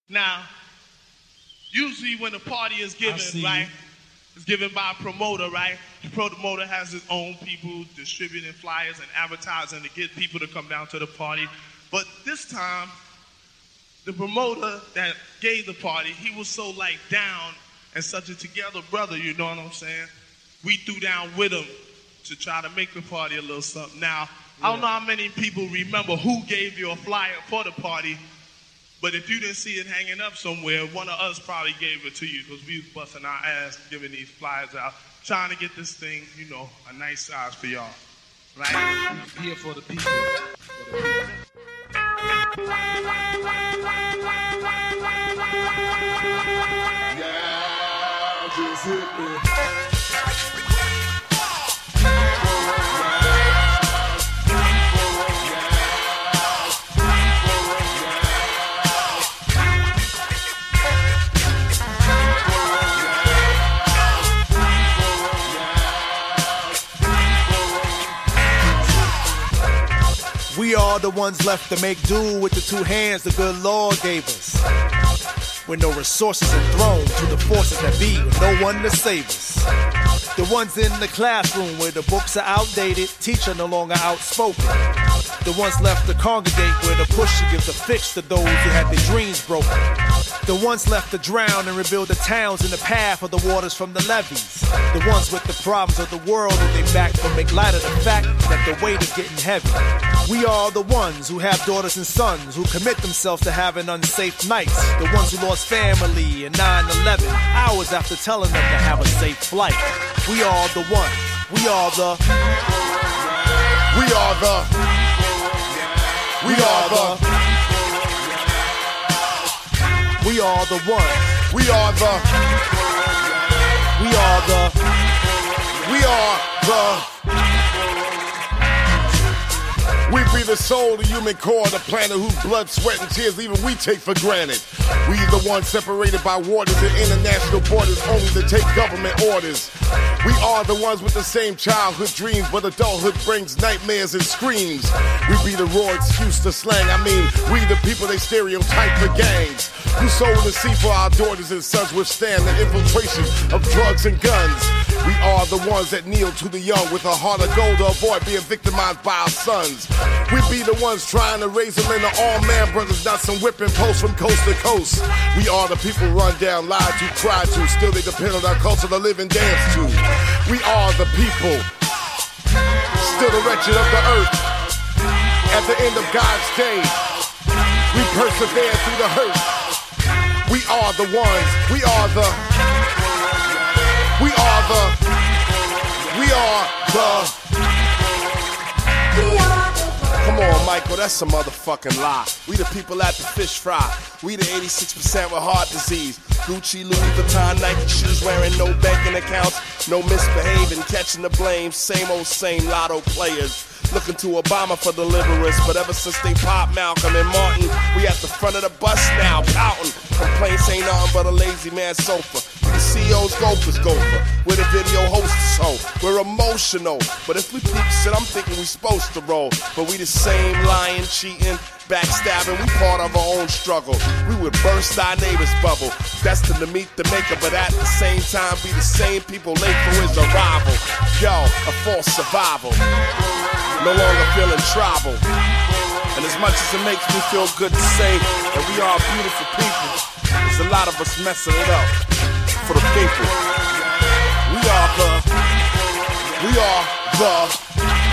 Now, usually when a party is given, right, it's given by a promoter, right? The promoter has his own people distributing flyers and advertising to get people to come down to the party. But this time, the promoter that gave the party, he was so like down and such a together brother, you know what I'm saying? We threw down with him to try to make the party a little something. Now, I don't know how many people remember who gave you a flyer for the party, but if you didn't see it hanging up somewhere, one of us probably gave it to you because we was busting our ass giving these flyers out, trying to get this thing, you know, a nice size for y'all. Right? I'm here for the people. For the people. Yeah, just hit me. We are the ones left to make do with the two hands the good Lord gave us. With no resources enthroned to the forces that be, with no one to save us. The ones in the classroom where the books are outdated, teacher no longer outspoken. The ones left to congregate where the pusher gives a fix to those who had their dreams broken. The ones left to drown and rebuild the towns in the path of the waters from the levees. The ones with the problems of the world that they back but make light of the fact that the weight is getting heavy. We are the ones who have daughters and sons who commit themselves to having unsafe nights. The ones who lost family in 9/11, hours after telling them to have a safe flight. We are the ones. We are the. We are the. We are the. We are the ones. We are the. We are the. We are the. We be the soul, the human core, the planet whose blood, sweat, and tears even we take for granted. We the ones separated by waters and international borders only to take government orders. We are the ones with the same childhood dreams, but adulthood brings nightmares and screams. We be the raw excuse to slang. I mean, we the people they stereotype for gangs. Who sold the sea for our daughters and sons withstand the infiltration of drugs and guns. We are the ones that kneel to the young with a heart of gold to avoid being victimized by our sons. We be the ones trying to raise them into all-man brothers, not some whipping posts from coast to coast. We are the people run down, lied to, cried to, still they depend on our culture to live and dance to. We are the people, still the wretched of the earth. At the end of God's day, we persevere through the hurt. We are the ones, we are the, we are the, we are the. Come on, Michael, that's a motherfucking lie. We the people at the fish fry. We the 86% with heart disease. Gucci, Louis Vuitton, Nike shoes, wearing no banking accounts, no misbehaving, catching the blame. Same old same lotto players. Looking to Obama for deliverance, but ever since they popped Malcolm and Martin, we at the front of the bus now, pouting. Complaints ain't nothing but a lazy man's sofa. We the CEO's gophers gopher. We're the video hosts, so we're emotional. But if we peep shit, I'm thinking we supposed to roll. But we the same lying, cheating, backstabbing, we part of our own struggle. We would burst our neighbor's bubble, destined to meet the maker, but at the same time be the same people late for his arrival. Yo, a false survival. No longer feeling tribal. And as much as it makes me feel good to say that we are beautiful people, there's a lot of us messing it up for the people. We are the